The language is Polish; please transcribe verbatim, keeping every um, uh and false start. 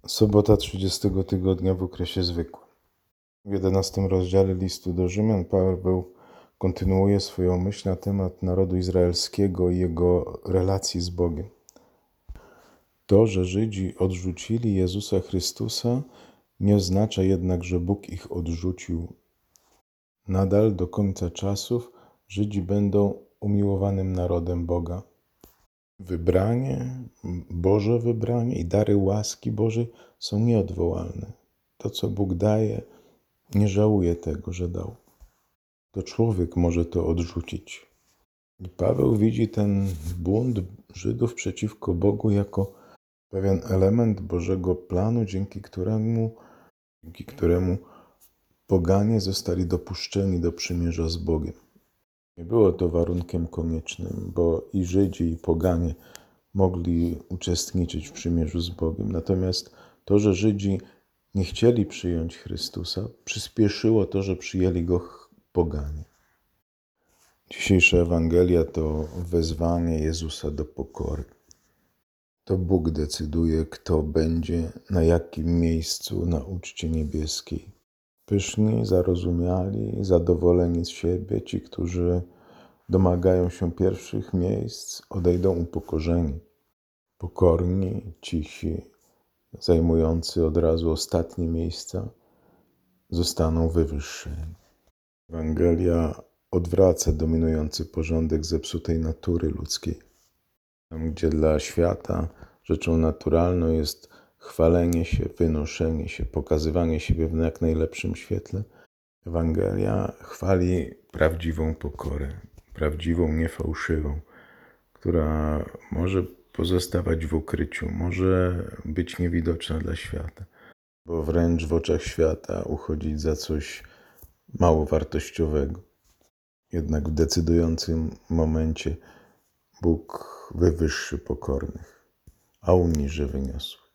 Sobota trzydziestego tygodnia w okresie zwykłym. W jedenastym rozdziale listu do Rzymian Paweł kontynuuje swoją myśl na temat narodu izraelskiego i jego relacji z Bogiem. To, że Żydzi odrzucili Jezusa Chrystusa, nie oznacza jednak, że Bóg ich odrzucił. Nadal do końca czasów Żydzi będą umiłowanym narodem Boga. Wybranie, Boże wybranie i dary łaski Bożej są nieodwołalne. To, co Bóg daje, nie żałuje tego, że dał. To człowiek może to odrzucić. I Paweł widzi ten bunt Żydów przeciwko Bogu jako pewien element Bożego planu, dzięki któremu, dzięki któremu poganie zostali dopuszczeni do przymierza z Bogiem. Nie było to warunkiem koniecznym, bo i Żydzi, i poganie mogli uczestniczyć w przymierzu z Bogiem. Natomiast to, że Żydzi nie chcieli przyjąć Chrystusa, przyspieszyło to, że przyjęli Go poganie. Dzisiejsza Ewangelia to wezwanie Jezusa do pokory. To Bóg decyduje, kto będzie na jakim miejscu na uczcie niebieskiej. Pyszni, zarozumiali, zadowoleni z siebie, ci, którzy domagają się pierwszych miejsc, odejdą upokorzeni. Pokorni, cisi, zajmujący od razu ostatnie miejsca, zostaną wywyższeni. Ewangelia odwraca dominujący porządek zepsutej natury ludzkiej. Tam, gdzie dla świata rzeczą naturalną jest chwalenie się, wynoszenie się, pokazywanie siebie w jak najlepszym świetle, Ewangelia chwali prawdziwą pokorę, prawdziwą, niefałszywą, która może pozostawać w ukryciu, może być niewidoczna dla świata, bo wręcz w oczach świata uchodzić za coś mało wartościowego. Jednak w decydującym momencie Bóg wywyższy pokornych, a uniży wyniosłych.